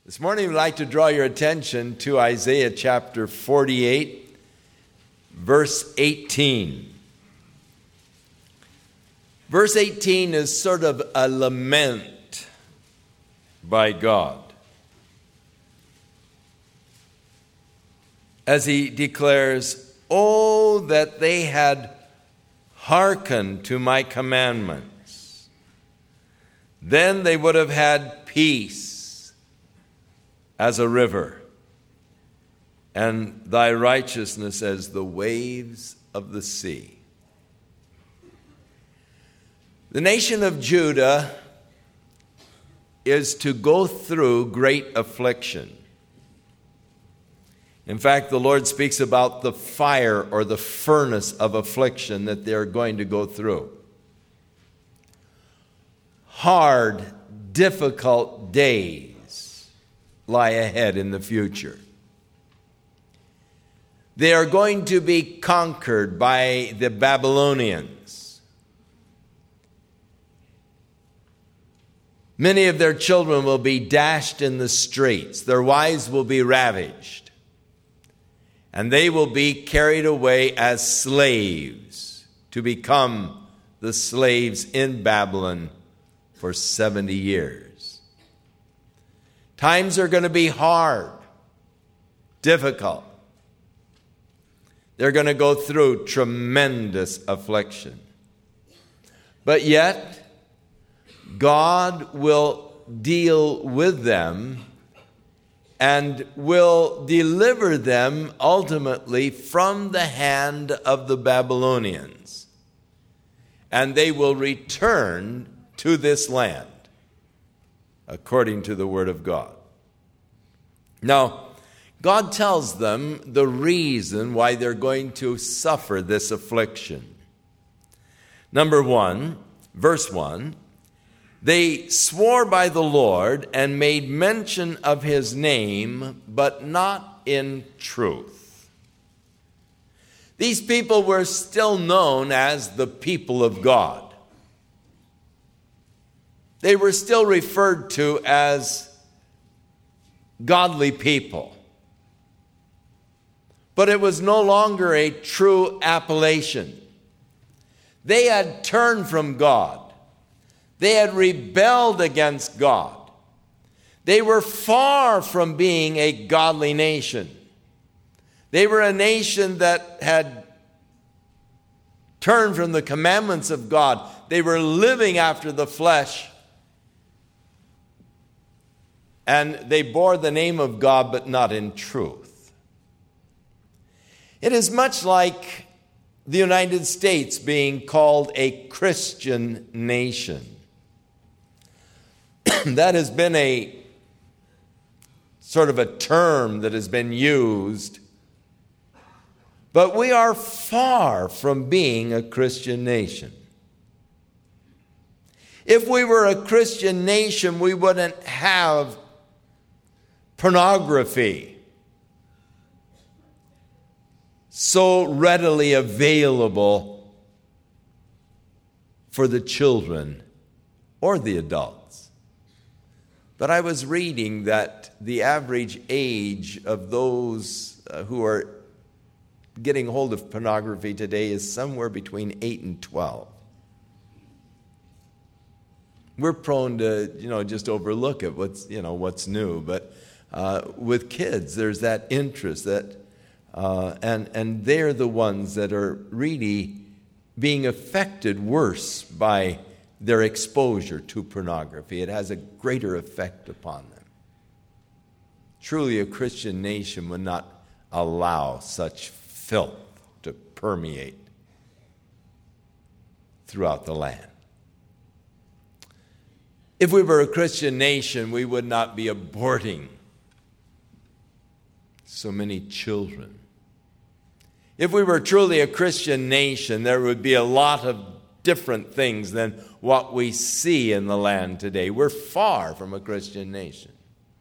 This morning we'd like to draw your attention to Isaiah chapter 48, verse 18. Verse 18 is sort of a lament by God, as he declares, "Oh, that they had hearkened to my commandments. Then they would have had peace as a river, and thy righteousness as the waves of the sea." The nation of Judah is to go through great affliction. In fact, the Lord speaks about the fire or the furnace of affliction that they're going to go through. Hard, difficult days lie ahead in the future. They are going to be conquered by the Babylonians. Many of their children will be dashed in the streets. Their wives will be ravaged. And they will be carried away as slaves to become the slaves in Babylon for 70 years. Times are going to be hard, difficult. They're going to go through tremendous affliction. But yet, God will deal with them and will deliver them ultimately from the hand of the Babylonians. And they will return to this land, according to the Word of God. Now, God tells them the reason why they're going to suffer this affliction. Number 1, verse 1, they swore by the Lord and made mention of his name, but not in truth. These people were still known as the people of God. They were still referred to as godly people. But it was no longer a true appellation. They had turned from God. They had rebelled against God. They were far from being a godly nation. They were a nation that had turned from the commandments of God. They were living after the flesh. And they bore the name of God, but not in truth. It is much like the United States being called a Christian nation. That has been a sort of a term that has been used. But we are far from being a Christian nation. If we were a Christian nation, we wouldn't have pornography so readily available for the children or the adults. But I was reading that the average age of those who are getting hold of pornography today is somewhere between 8 and 12. We're prone to, just overlook it, what's new. But with kids, there's that interest that, and they're the ones that are really being affected worse by their exposure to pornography. It has a greater effect upon them. Truly, a Christian nation would not allow such filth to permeate throughout the land. If we were a Christian nation, we would not be aborting so many children. If we were truly a Christian nation, there would be a lot of different things than what we see in the land today. We're far from a Christian nation.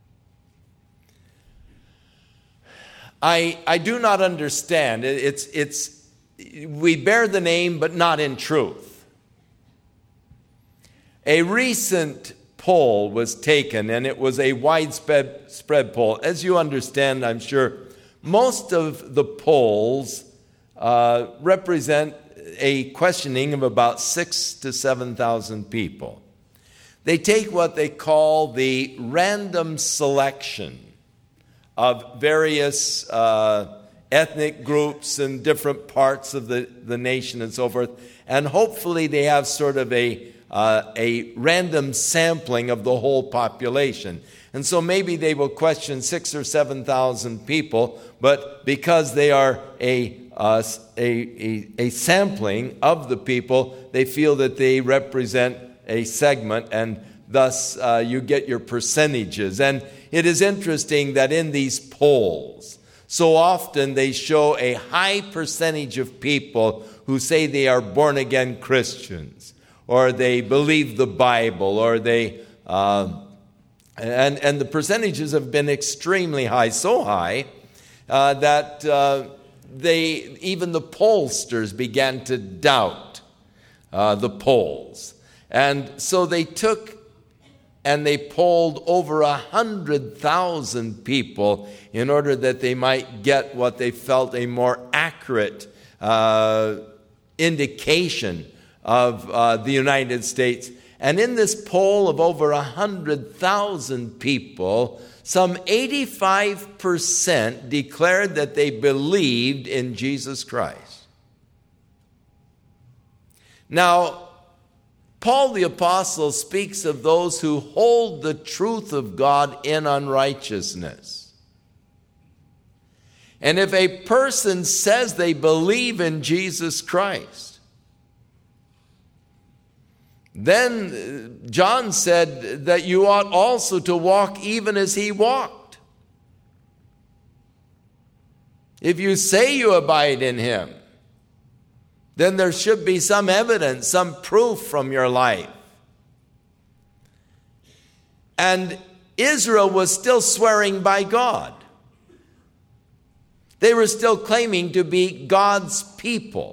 I do not understand. We bear the name, but not in truth. A recent poll was taken, and it was a widespread poll. As you understand, I'm sure, most of the polls represent a questioning of about 6,000 to 7,000 people. They take what they call the random selection of various ethnic groups in different parts of the nation and so forth, and hopefully they have sort of a random sampling of the whole population. And so maybe they will question 6,000 or 7,000 people, but because they are a sampling of the people, they feel that they represent a segment, and thus you get your percentages. And it is interesting that in these polls, so often they show a high percentage of people who say they are born-again Christians, or they believe the Bible, or they and the percentages have been extremely high, so high that even the pollsters began to doubt the polls. And so they took and they polled over 100,000 people in order that they might get what they felt a more accurate indication of the United States. And in this poll of over 100,000 people, some 85% declared that they believed in Jesus Christ. Now, Paul the Apostle speaks of those who hold the truth of God in unrighteousness. And if a person says they believe in Jesus Christ, then John said that you ought also to walk even as he walked. If you say you abide in him, then there should be some evidence, some proof from your life. And Israel was still swearing by God. They were still claiming to be God's people.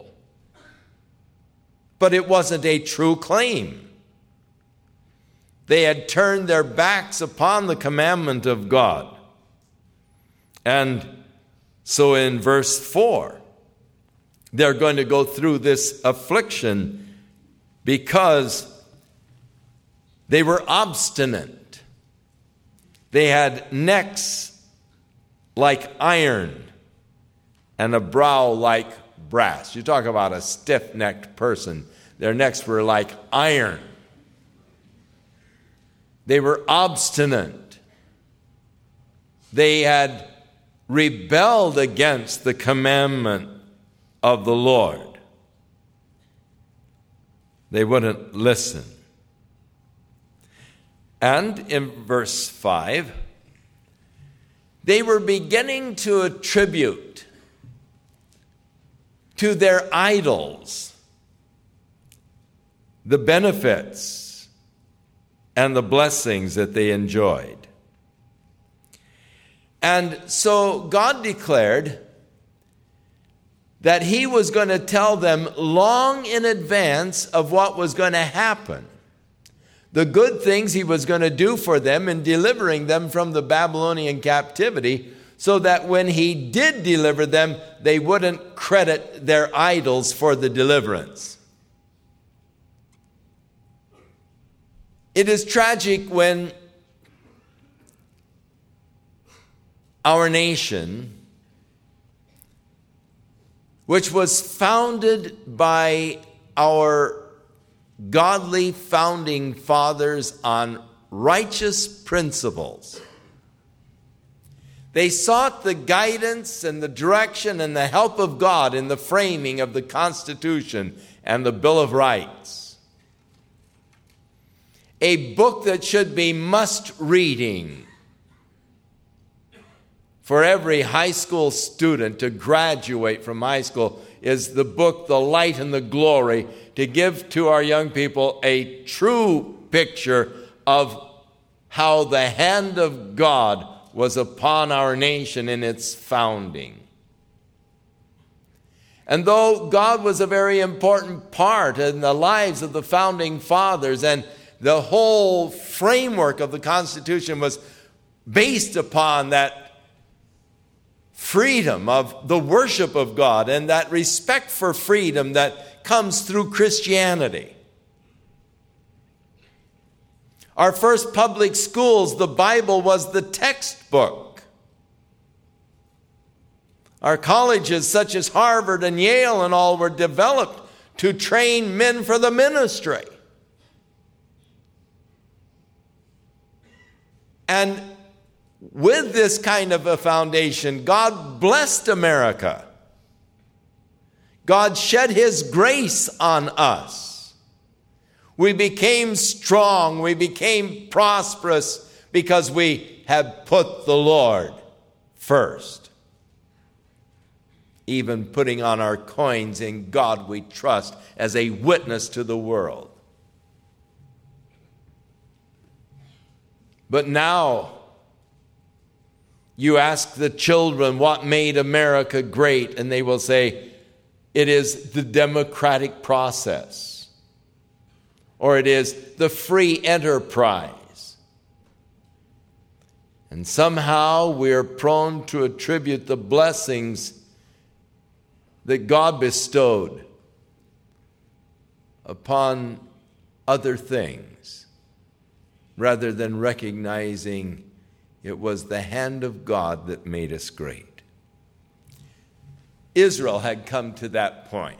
But it wasn't a true claim. They had turned their backs upon the commandment of God. And so in verse 4, they're going to go through this affliction because they were obstinate. They had necks like iron and a brow like brass. You talk about a stiff-necked person. Their necks were like iron. They were obstinate. They had rebelled against the commandment of the Lord. They wouldn't listen. And in verse 5, they were beginning to attribute to their idols the benefits and the blessings that they enjoyed. And so God declared that he was going to tell them long in advance of what was going to happen. The good things he was going to do for them in delivering them from the Babylonian captivity, so that when he did deliver them, they wouldn't credit their idols for the deliverance. It is tragic when our nation, which was founded by our godly founding fathers on righteous principles, they sought the guidance and the direction and the help of God in the framing of the Constitution and the Bill of Rights. A book that should be must-reading for every high school student to graduate from high school is the book, The Light and the Glory, to give to our young people a true picture of how the hand of God was upon our nation in its founding. And though God was a very important part in the lives of the founding fathers, and the whole framework of the Constitution was based upon that freedom of the worship of God and that respect for freedom that comes through Christianity. Our first public schools, the Bible was the textbook. Our colleges, such as Harvard and Yale and all, were developed to train men for the ministry. And with this kind of a foundation, God blessed America. God shed His grace on us. We became strong, we became prosperous because we had put the Lord first. Even putting on our coins, "In God we trust," as a witness to the world. But now, you ask the children what made America great, and they will say, it is the democratic process. Or it is the free enterprise. And somehow we're prone to attribute the blessings that God bestowed upon other things, rather than recognizing it was the hand of God that made us great. Israel had come to that point.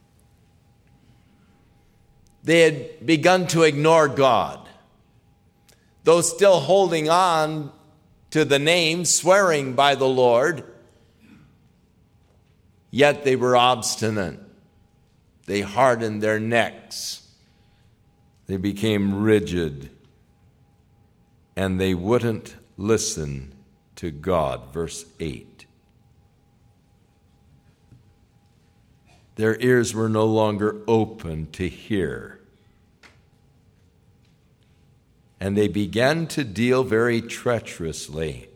They had begun to ignore God, though still holding on to the name, swearing by the Lord, yet they were obstinate. They hardened their necks. They became rigid, and they wouldn't listen to God. Verse 8. Their ears were no longer open to hear. And they began to deal very treacherously.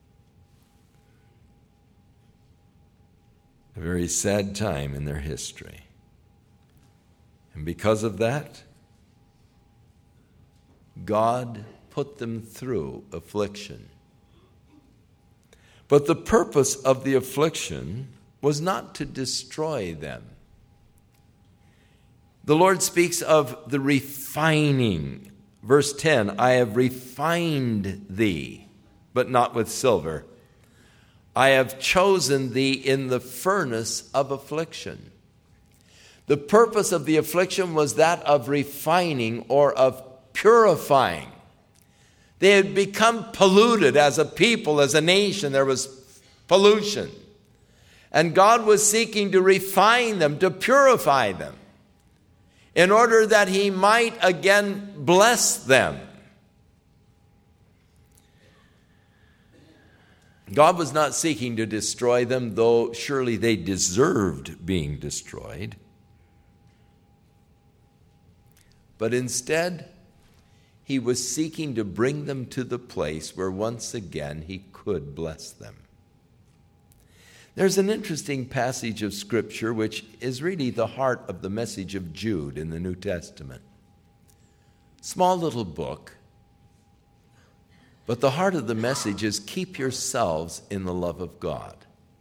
A very sad time in their history. And because of that, God put them through affliction. But the purpose of the affliction was not to destroy them. The Lord speaks of the refining. Verse 10, "I have refined thee, but not with silver. I have chosen thee in the furnace of affliction." The purpose of the affliction was that of refining or of purifying. They had become polluted as a people, as a nation. There was pollution. And God was seeking to refine them, to purify them, in order that He might again bless them. God was not seeking to destroy them, though surely they deserved being destroyed. But instead, He was seeking to bring them to the place where once again He could bless them. There's an interesting passage of Scripture which is really the heart of the message of Jude in the New Testament. Small little book, but the heart of the message is keep yourselves in the love of God.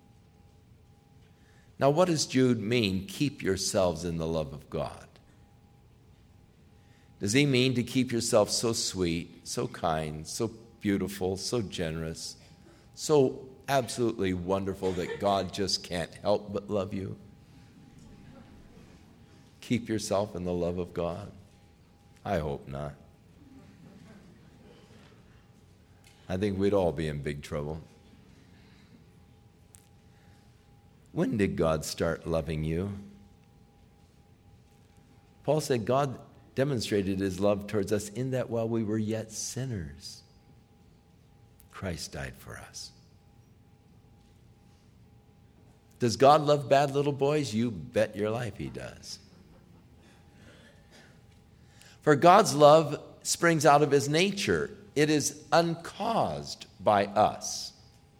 Now, what does Jude mean, keep yourselves in the love of God? Does he mean to keep yourself so sweet, so kind, so beautiful, so generous, so absolutely wonderful that God just can't help but love you? Keep yourself in the love of God? I hope not. I think we'd all be in big trouble. When did God start loving you? Paul said God demonstrated His love towards us in that while we were yet sinners, Christ died for us. Does God love bad little boys? You bet your life He does. For God's love springs out of His nature. It is uncaused by us.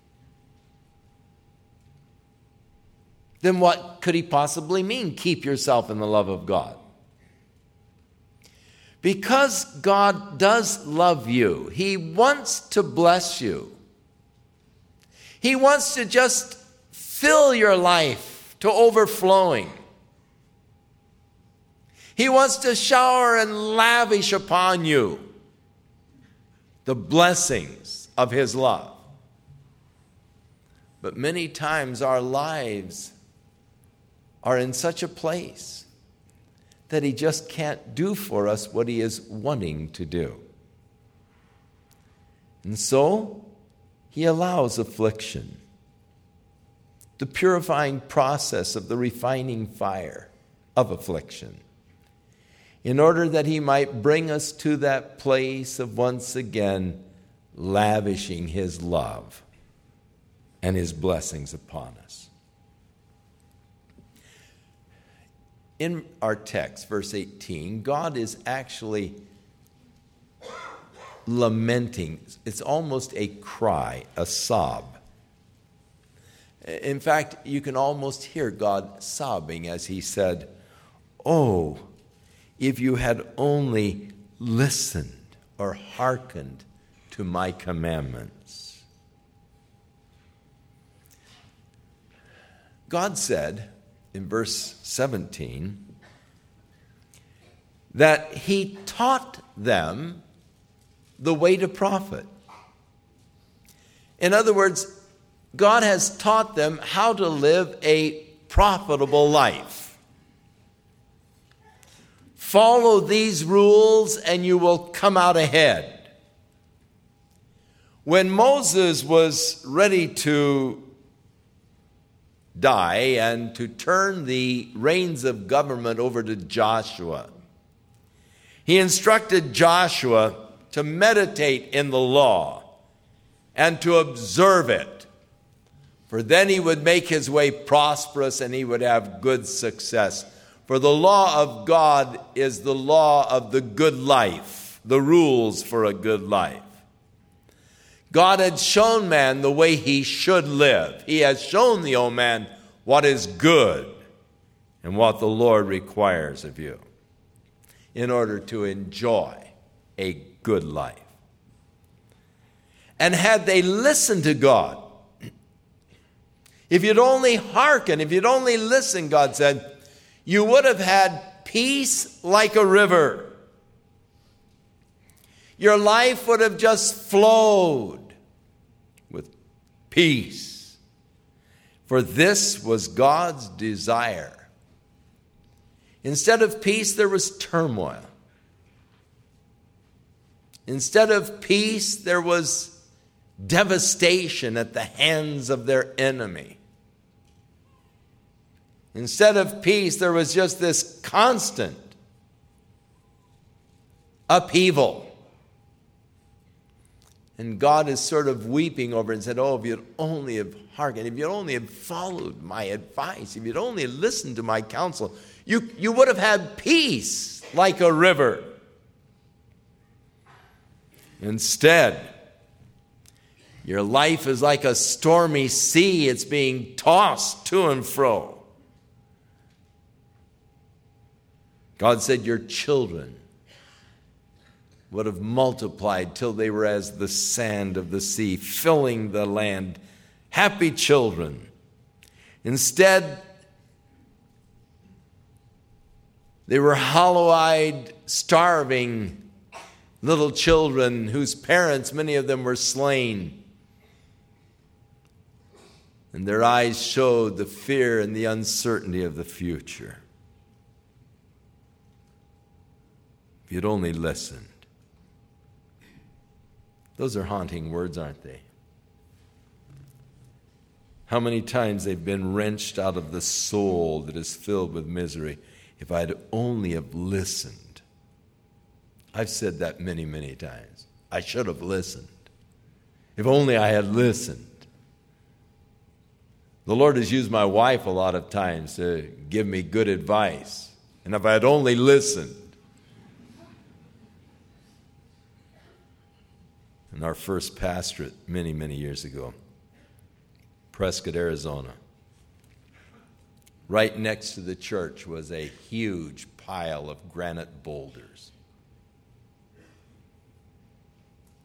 Then what could He possibly mean? Keep yourself in the love of God. Because God does love you, He wants to bless you. He wants to just fill your life to overflowing. He wants to shower and lavish upon you the blessings of His love. But many times our lives are in such a place that He just can't do for us what He is wanting to do. And so He allows affliction, the purifying process of the refining fire of affliction, in order that He might bring us to that place of once again lavishing His love and His blessings upon us. In our text, verse 18, God is actually lamenting. It's almost a cry, a sob. In fact, you can almost hear God sobbing as He said, "Oh, if you had only listened or hearkened to my commandments." God said in verse 17 that He taught them the way to profit. In other words, God has taught them how to live a profitable life. Follow these rules and you will come out ahead. When Moses was ready to die and to turn the reins of government over to Joshua, he instructed Joshua to meditate in the law and to observe it, for then he would make his way prosperous and he would have good success. For the law of God is the law of the good life, the rules for a good life. God had shown man the way he should live. He has shown the old man what is good and what the Lord requires of you in order to enjoy a good life. And had they listened to God, if you'd only hearken, if you'd only listen, God said, you would have had peace like a river. Your life would have just flowed with peace. For this was God's desire. Instead of peace, there was turmoil. Instead of peace, there was devastation at the hands of their enemy. Instead of peace, there was just this constant upheaval. And God is sort of weeping over it and said, oh, if you'd only have hearkened, if you'd only have followed my advice, if you'd only listened to my counsel, you would have had peace like a river. Instead, your life is like a stormy sea. It's being tossed to and fro. God said your children would have multiplied till they were as the sand of the sea, filling the land. Happy children. Instead, they were hollow-eyed, starving little children whose parents, many of them, were slain. And their eyes showed the fear and the uncertainty of the future. If you'd only listened. Those are haunting words, aren't they? How many times they've been wrenched out of the soul that is filled with misery. If I'd only have listened. I've said that many, many times. I should have listened. If only I had listened. The Lord has used my wife a lot of times to give me good advice. And if I had only listened. In our first pastorate many, many years ago, Prescott, Arizona, right next to the church was a huge pile of granite boulders.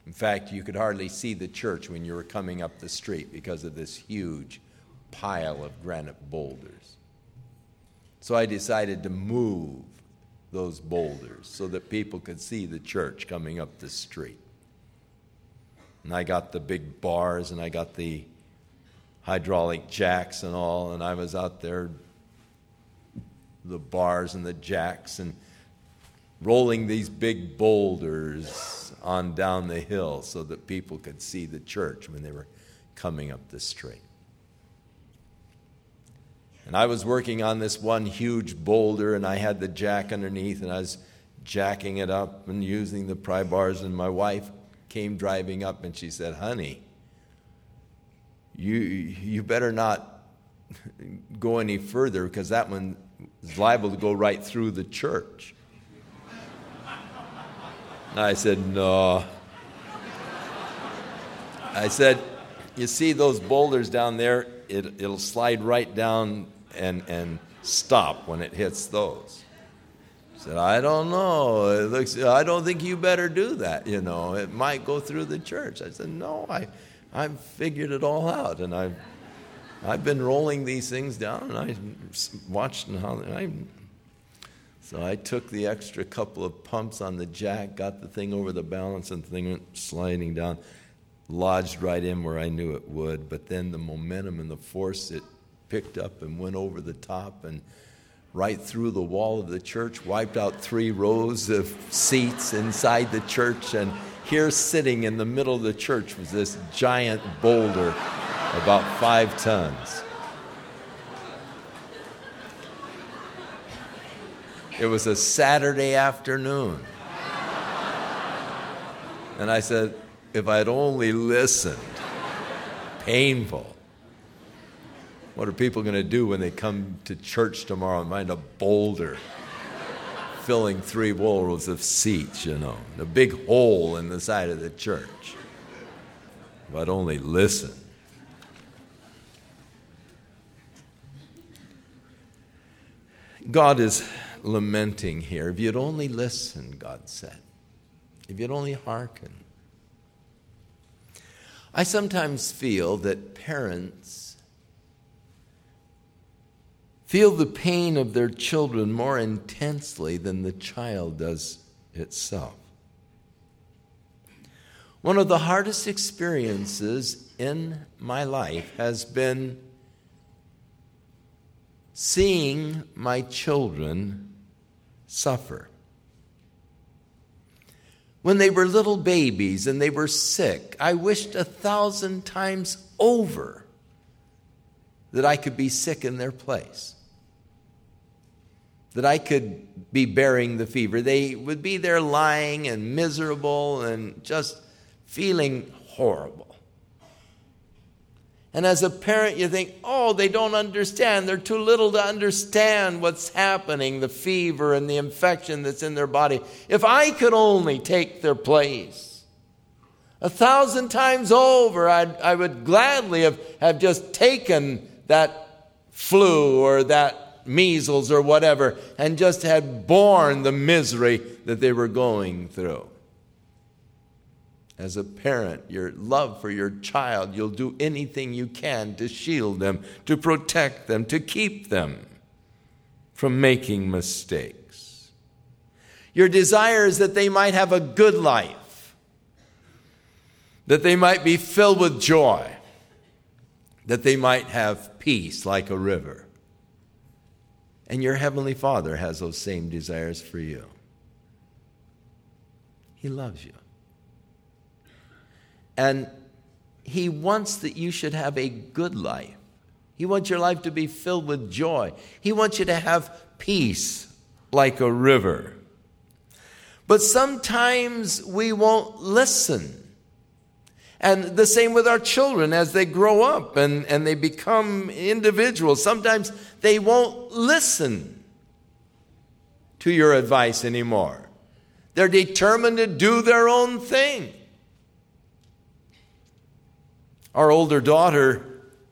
In fact, you could hardly see the church when you were coming up the street because of this huge pile of granite boulders. So I decided to move those boulders so that people could see the church coming up the street. And I got the big bars and I got the hydraulic jacks and all, and I was out there, the bars and the jacks, and rolling these big boulders on down the hill so that people could see the church when they were coming up the street. And I was working on this one huge boulder, and I had the jack underneath, and I was jacking it up and using the pry bars, and my wife came driving up, and she said, "Honey, you better not go any further because that one is liable to go right through the church." And I said, "No." I said, "You see those boulders down there? It'll slide right down and stop when it hits those." He said, "I don't know. I don't think you better do that. It might go through the church." I said, "No, I've figured it all out, and I've been rolling these things down, and I watched how So I took the extra couple of pumps on the jack, got the thing over the balance, and the thing went sliding down, lodged right in where I knew it would. But then the momentum and the force, it picked up and went over the top and right through the wall of the church, wiped out 3 rows of seats inside the church. And here sitting in the middle of the church was this giant boulder about 5 tons. It was a Saturday afternoon. And I said, if I'd only listened. Painful. What are people going to do when they come to church tomorrow and find a boulder filling 3 rows of seats, a big hole in the side of the church? If I'd only listened. God is lamenting here. If you'd only listen, God said. If you'd only hearken. I sometimes feel that parents feel the pain of their children more intensely than the child does itself. One of the hardest experiences in my life has been seeing my children suffer. When they were little babies and they were sick, I wished 1,000 times over that I could be sick in their place, that I could be bearing the fever. They would be there lying and miserable and just feeling horrible. And as a parent, you think, oh, they don't understand. They're too little to understand what's happening, the fever and the infection that's in their body. If I could only take their place, 1,000 times over, I would gladly have just taken that flu or that measles or whatever and just had borne the misery that they were going through. As a parent, your love for your child, you'll do anything you can to shield them, to protect them, to keep them from making mistakes. Your desire is that they might have a good life, that they might be filled with joy, that they might have peace like a river. And your Heavenly Father has those same desires for you. He loves you. And He wants that you should have a good life. He wants your life to be filled with joy. He wants you to have peace like a river. But sometimes we won't listen. And the same with our children as they grow up and they become individuals. Sometimes they won't listen to your advice anymore. They're determined to do their own thing. Our older daughter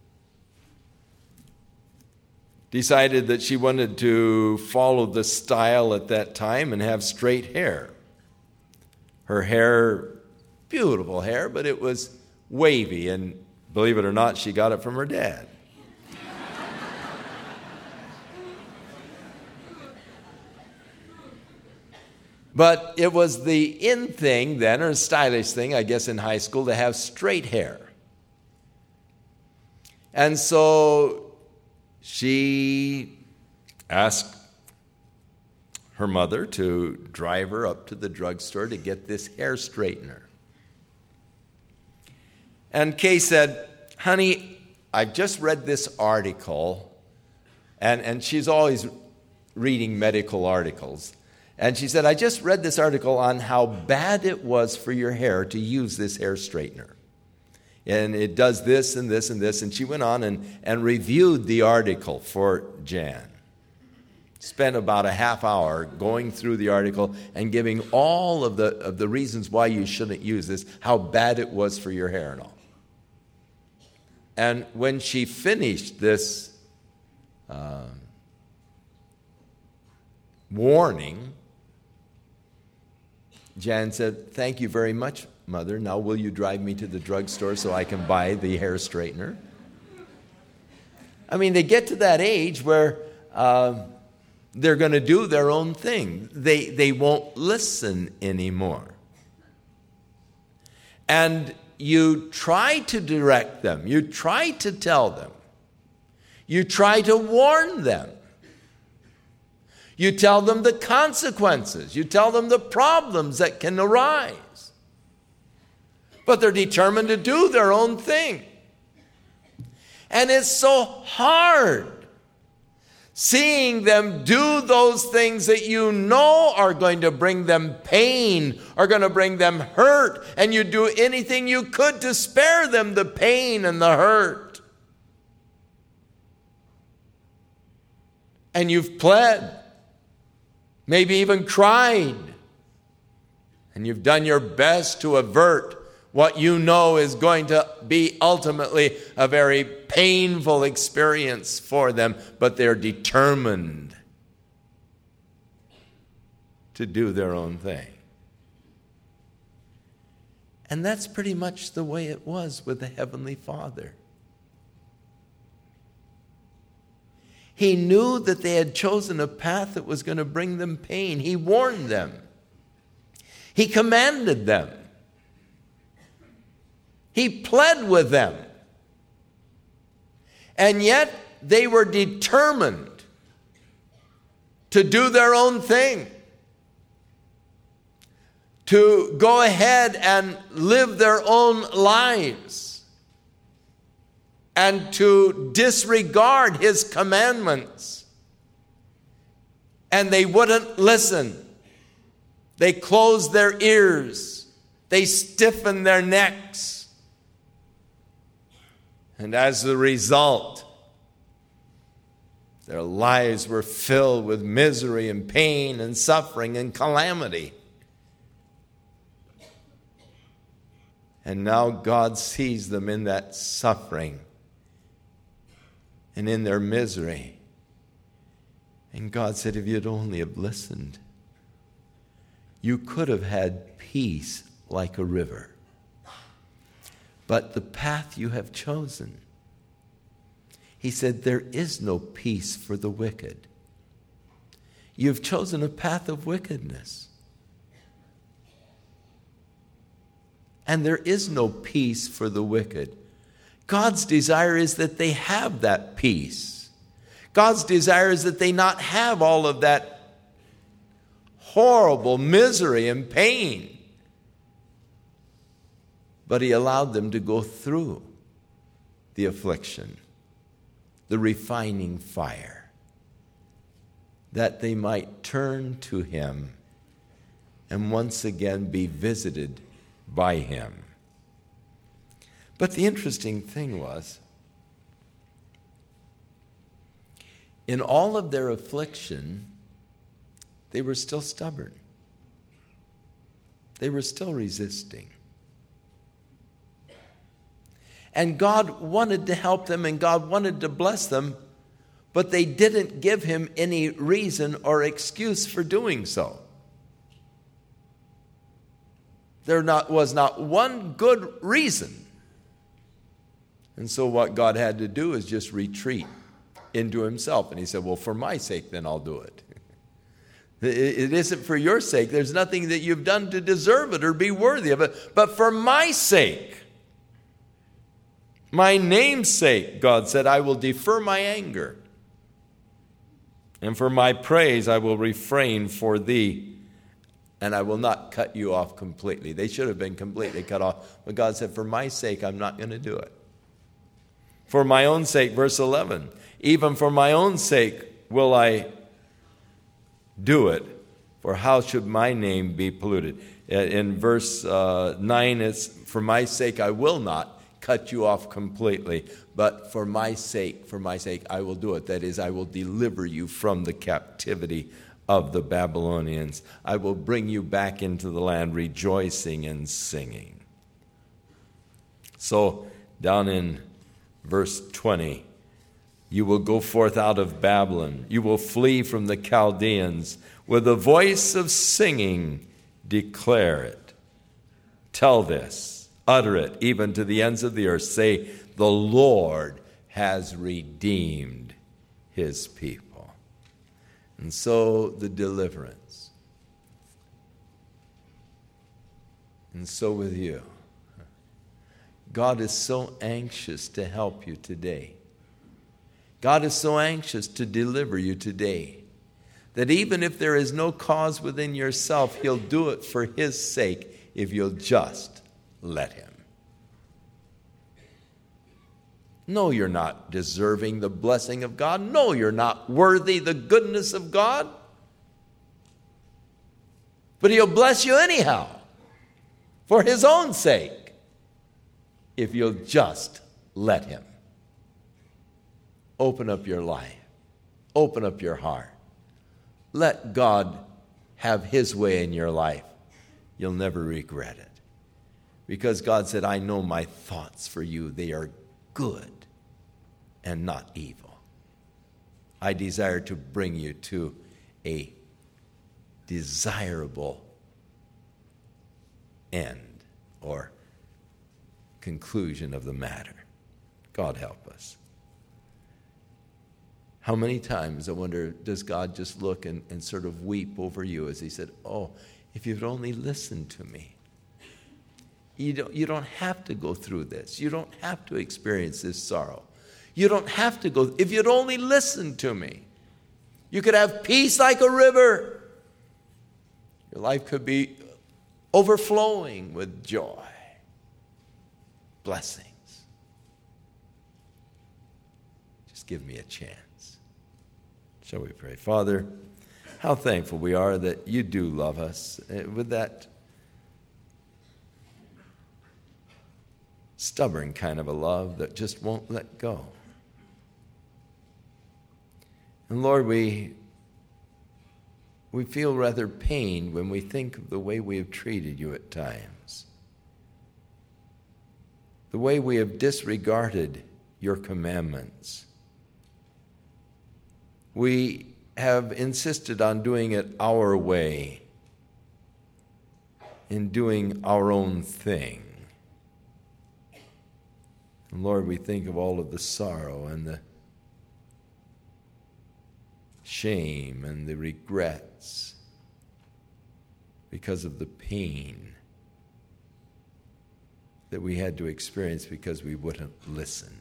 decided that she wanted to follow the style at that time and have straight hair. Her hair Beautiful hair, but it was wavy, and believe it or not, she got it from her dad. But it was the in thing then, or stylish thing, I guess, in high school, to have straight hair. And so she asked her mother to drive her up to the drugstore to get this hair straightener. And Kay said, honey, I've just read this article, and she's always reading medical articles. And she said, I just read this article on how bad it was for your hair to use this hair straightener. And it does this and this and this. And she went on and reviewed the article for Jan. Spent about a half hour going through the article and giving all of the reasons why you shouldn't use this, how bad it was for your hair and all. And when she finished this warning, Jan said, thank you very much, Mother. Now will you drive me to the drugstore so I can buy the hair straightener? I mean, they get to that age where they're going to do their own thing. They won't listen anymore. And you try to direct them. You try to tell them. You try to warn them. You tell them the consequences. You tell them the problems that can arise. But they're determined to do their own thing. And it's so hard seeing them do those things that you know are going to bring them pain, are going to bring them hurt, and you do anything you could to spare them the pain and the hurt. And you've pled. Maybe even cried. And you've done your best to avert what you know is going to be ultimately a very painful experience for them, but they're determined to do their own thing. And that's pretty much the way it was with the Heavenly Father. He knew that they had chosen a path that was going to bring them pain. He warned them. He commanded them. He pled with them. And yet they were determined to do their own thing, to go ahead and live their own lives, and to disregard his commandments. And they wouldn't listen. They closed their ears. They stiffened their necks. And as a result, their lives were filled with misery and pain and suffering and calamity. And now God sees them in that suffering and in their misery. And God said, if you'd only have listened, you could have had peace like a river. But the path you have chosen, he said, there is no peace for the wicked. You've chosen a path of wickedness. And there is no peace for the wicked. God's desire is that they have that peace. God's desire is that they not have all of that horrible misery and pain. But he allowed them to go through the affliction, the refining fire, that they might turn to him and once again be visited by him. But the interesting thing was, in all of their affliction, they were still stubborn. They were still resisting. And God wanted to help them and God wanted to bless them, but they didn't give him any reason or excuse for doing so. There was not one good reason. And so what God had to do is just retreat into himself. And he said, well, for my sake, then I'll do it. It isn't for your sake. There's nothing that you've done to deserve it or be worthy of it. But for my sake, my name's sake, God said, I will defer my anger. And for my praise, I will refrain for thee. And I will not cut you off completely. They should have been completely cut off. But God said, for my sake, I'm not going to do it. For my own sake, verse 11, even for my own sake will I do it, for how should my name be polluted? In verse 9, it's, for my sake I will not cut you off completely, but for my sake, I will do it. That is, I will deliver you from the captivity of the Babylonians. I will bring you back into the land rejoicing and singing. So, down in verse 20, you will go forth out of Babylon. You will flee from the Chaldeans. With a voice of singing, declare it. Tell this, utter it, even to the ends of the earth. Say, the Lord has redeemed his people. And so the deliverance. And so with you. God is so anxious to help you today. God is so anxious to deliver you today that even if there is no cause within yourself, he'll do it for his sake if you'll just let him. No, you're not deserving the blessing of God. No, you're not worthy the goodness of God. But he'll bless you anyhow for his own sake if you'll just let him. Open up your life. Open up your heart. Let God have his way in your life. You'll never regret it. Because God said, I know my thoughts for you. They are good and not evil. I desire to bring you to a desirable end or conclusion of the matter. God help us. How many times, I wonder, does God just look and sort of weep over you as he said, oh, if you'd only listened to me. You don't have to go through this. You don't have to experience this sorrow. You don't have to go, if you'd only listened to me. You could have peace like a river. Your life could be overflowing with joy, blessings. Just give me a chance. Shall we pray? Father, how thankful we are that you do love us with that stubborn kind of a love that just won't let go. And Lord, we feel rather pained when we think of the way we have treated you at times, the way we have disregarded your commandments. We have insisted on doing it our way, in doing our own thing. And Lord, we think of all of the sorrow and the shame and the regrets because of the pain that we had to experience because we wouldn't listen.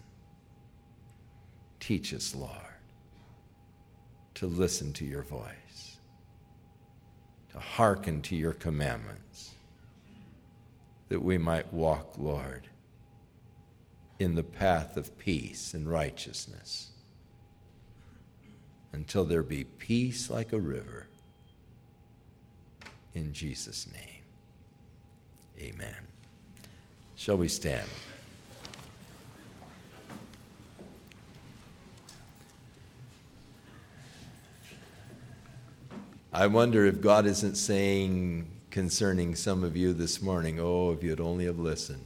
Teach us, Lord, to listen to your voice, to hearken to your commandments, that we might walk, Lord, in the path of peace and righteousness until there be peace like a river. In Jesus' name, amen. Shall we stand? I wonder if God isn't saying concerning some of you this morning, oh, if you'd only have listened.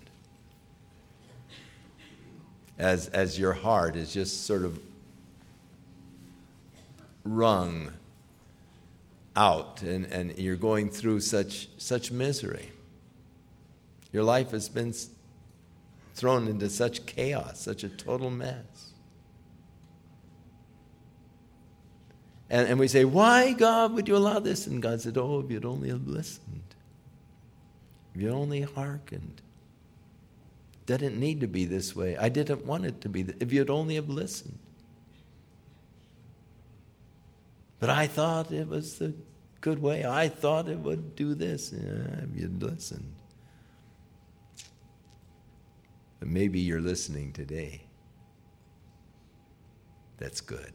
As your heart is just sort of wrung out and you're going through such misery. Your life has been thrown into such chaos, such a total mess. And we say, why, God, would you allow this? And God said, oh, if you'd only have listened. If you'd only hearkened. It didn't need to be this way. I didn't want it to be. If you'd only have listened. But I thought it was the good way. I thought it would do this. Yeah, if you'd listened. But maybe you're listening today. That's good.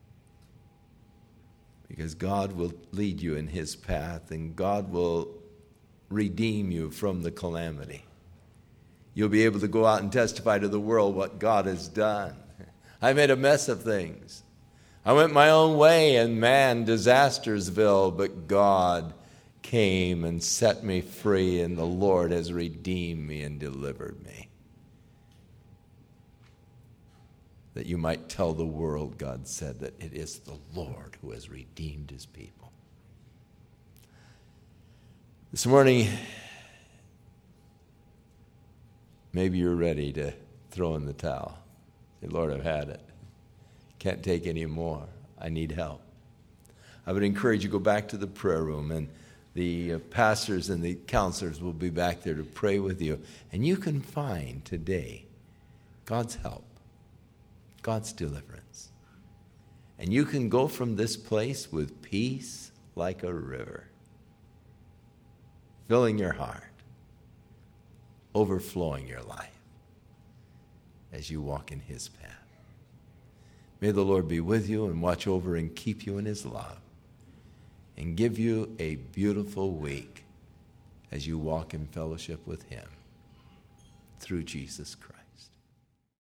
Because God will lead you in his path, and God will redeem you from the calamity. You'll be able to go out and testify to the world what God has done. I made a mess of things. I went my own way, and man, Disastersville, but God came and set me free, and the Lord has redeemed me and delivered me. That you might tell the world, God said, that it is the Lord who has redeemed his people. This morning, maybe you're ready to throw in the towel. Say, Lord, I've had it. Can't take any more. I need help. I would encourage you to go back to the prayer room, and the pastors and the counselors will be back there to pray with you. And you can find today God's help, God's deliverance. And you can go from this place with peace like a river, filling your heart, overflowing your life as you walk in his path. May the Lord be with you and watch over and keep you in his love and give you a beautiful week as you walk in fellowship with him through Jesus Christ.